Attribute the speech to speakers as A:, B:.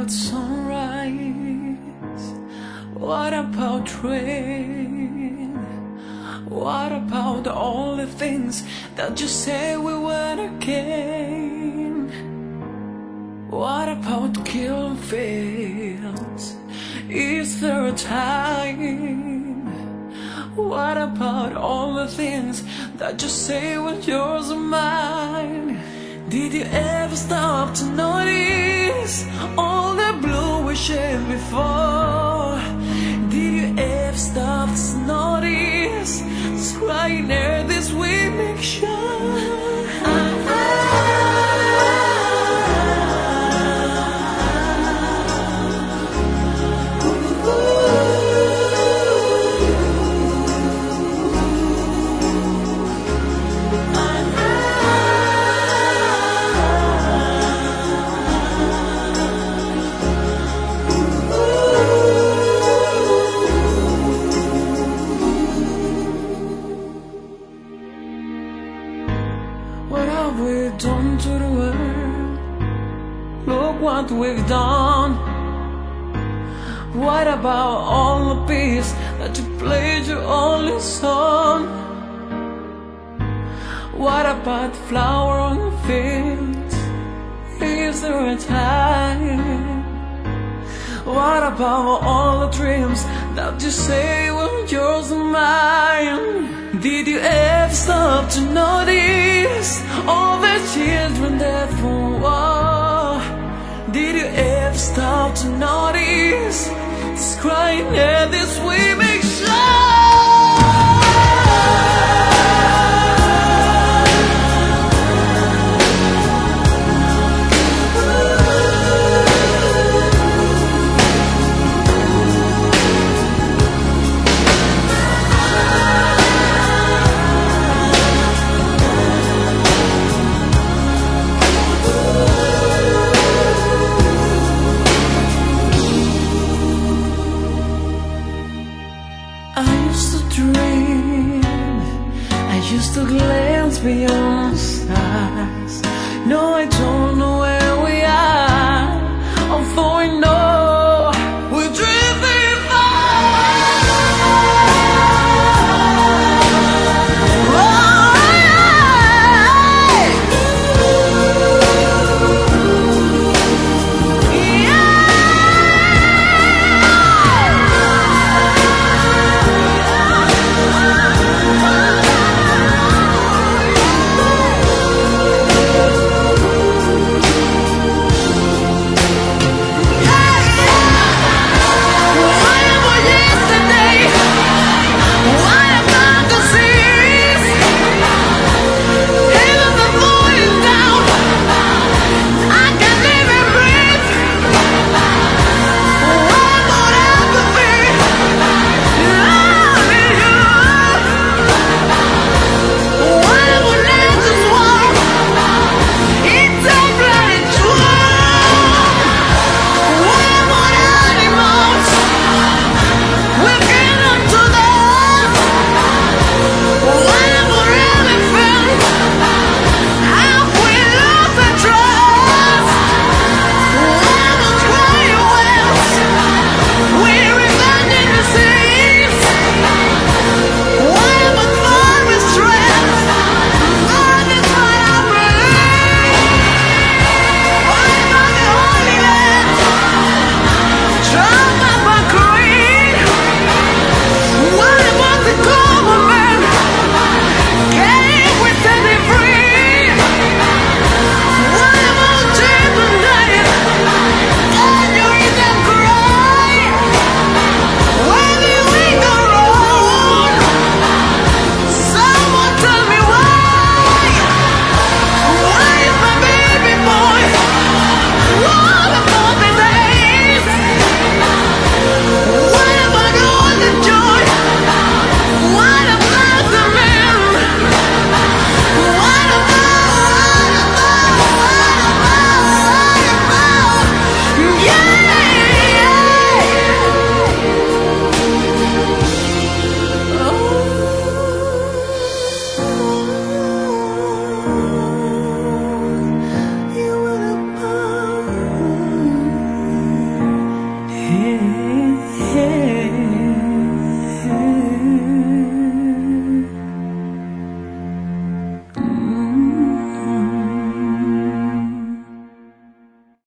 A: about sunrise? What about rain? What about all the things that you say we won't again? What about killing fields? Is there a time? What about all the things that you say when yours are mine? Did you ever stop to notice all the blue we shared before? Did you ever stop to notice it's right there this we make sure? What have we done to the world? Look what we've done. What about all the peace that you played your only song? What about the flower on the fields? Is there a time? What about all the dreams that you say were yours and mine? Did you ever stop to notice all the children dead from war? Did you ever stop to notice this crying at this we make I used to glance beyond the stars. No, I don't know where we are, although I know